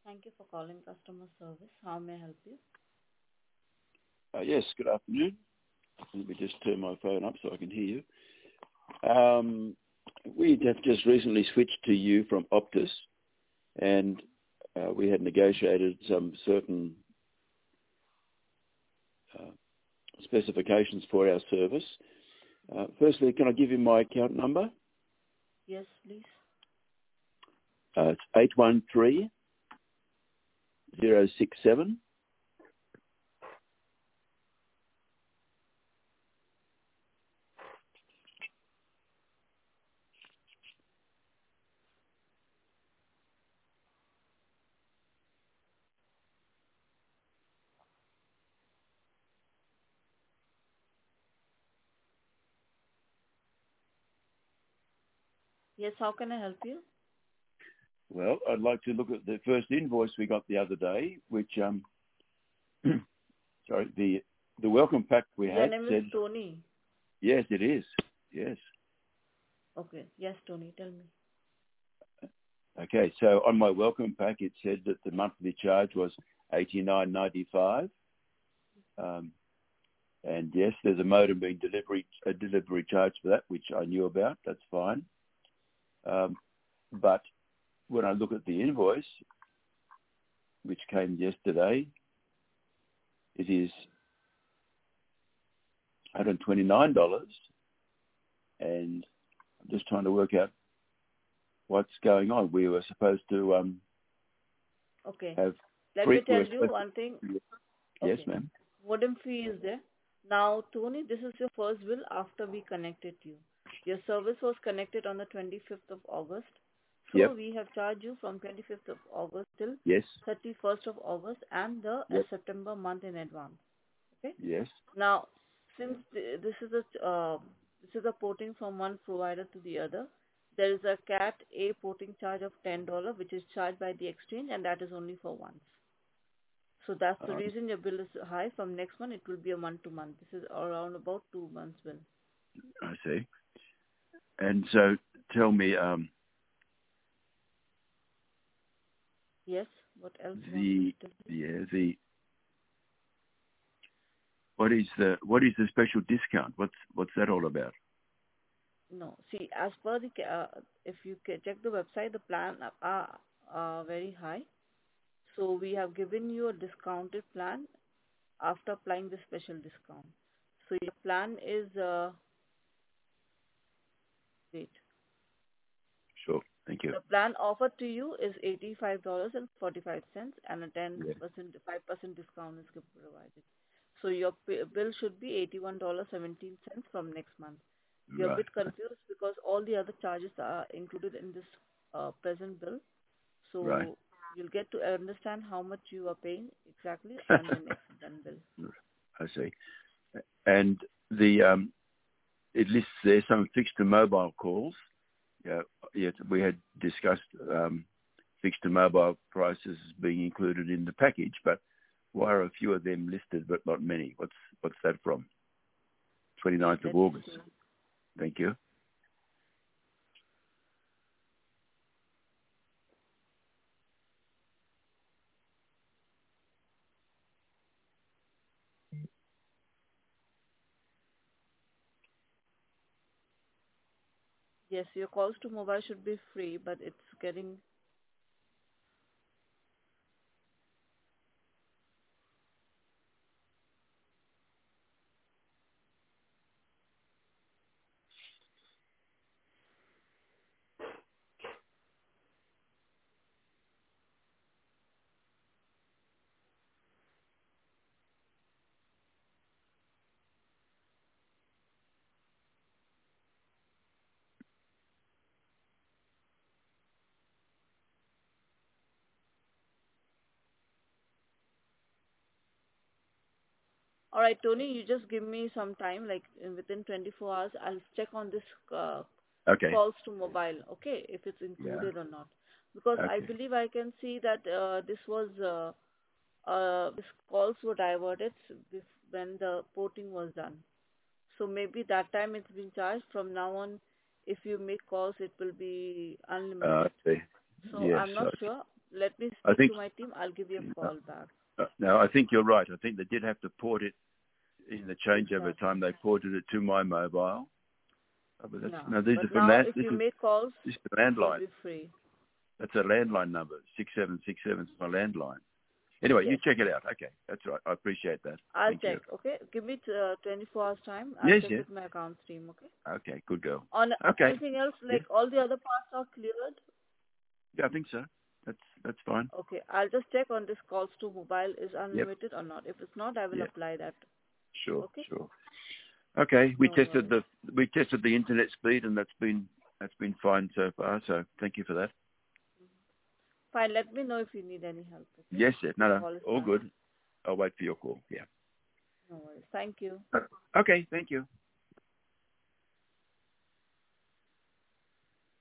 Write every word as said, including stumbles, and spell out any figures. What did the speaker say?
Thank you for calling customer service. How may I help you? Uh, yes, good afternoon. Let me just turn my phone up so I can hear you. Um, we have just recently switched to you from Optus, and uh, we had negotiated some certain uh, specifications for our service. Uh, firstly, can I give you my account number? Yes, please. Uh, it's eight one three zero six seven. Yes, how can I help you? Well, I'd like to look at the first invoice we got the other day, which, um, sorry, the the welcome pack we Your had name is said, Tony. yes, it is, yes. Okay. Yes, Tony, tell me. Okay, so on my welcome pack, it said that the monthly charge was eighty-nine ninety-five, um, and yes, there's a modem being delivery a delivery charge for that, which I knew about. That's fine, um, but when I look at the invoice, which came yesterday, it is one hundred twenty-nine dollars, and I'm just trying to work out what's going on. We were supposed to um, Okay. have Let three. me We tell were you supposed one thing. to, yes, Okay. ma'am. Modem fee is there. Now, Tony, this is your first bill after we connected you. Your service was connected on the twenty-fifth of August. So Yep. we have charged you from twenty-fifth of August till Yes. thirty-first of August and the uh, Yep. September month in advance. Okay. Yes. Now, since th- this is a uh, this is a porting from one provider to the other, there is a Cat A porting charge of ten dollars, which is charged by the exchange, and that is only for once. So that's the Uh, reason your bill is high. From next month, it will be a month to month. This is around about two months bill. I see. And so tell me, um, Yes. What else you want me the to tell you? yeah, the what is the what is the special discount? What's what's that all about? No. See, as per the ca- uh, if you ca- check the website, the plan are, are very high. So we have given you a discounted plan after applying the special discount. So your plan is, uh, wait, Sure. Thank you. the plan offered to you is eighty-five dollars and forty-five cents and a Yeah. ten percent, five percent discount is provided. So your p- bill should be eighty-one dollars and seventeen cents from next month. You're a Right. bit confused because all the other charges are included in this uh, present bill. Right. So you'll get to understand how much you are paying exactly on your next done bill. I see. And the um, it lists there some fixed to mobile calls. Yeah. Yes, we had discussed um, fixed to mobile prices being included in the package, but why are a few of them listed but not many? What's what's that from? twenty-ninth of Let me August. see. Thank you. Yes, your calls to mobile should be free, but it's getting. All right, Tony, you just give me some time, like in- within twenty-four hours, I'll check on this uh, Okay. calls to mobile, okay, if it's Yeah. included or not. Because I Okay. believe I can see that uh, this was, uh, uh, these calls were diverted bef- when the porting was done. So maybe that time it's been charged. From now on, if you make calls, it will be Uh, I unlimited. see. So Yes. I'm not Okay. sure. let me I speak think to my team. I'll give you a call back. uh, no, I think you're right. I think they did have to port it in the changeover Exactly. time. They ported it to my mobile. Oh, but that's, No. no, these But are from now, that. if This you is make calls, this is a it will landline. be free. That's a landline number. Six seven six seven is my landline. Anyway, you Yes. check it out. Okay, that's right. I appreciate that. I'll Thank check. you. Okay. Give me uh, twenty-four hours time. I'll Yes, check yes. with my accounts team. Okay. Okay, good girl. On Okay. anything else, Yeah, like all the other parts are cleared. yeah, I think so. That's that's fine. Okay. I'll just check on this calls to mobile is Yep. unlimited or not. If it's not, I will Yeah. apply that. Sure. Okay. Sure. Okay. We No tested worries. the we tested the internet speed, and that's been that's been fine so far. So thank you for that. Fine. Let me know if you need any help. Okay. Yes, yes. No, The no. call is All done. good. I'll wait for your call. Yeah. No worries. Thank you. Okay. Thank you.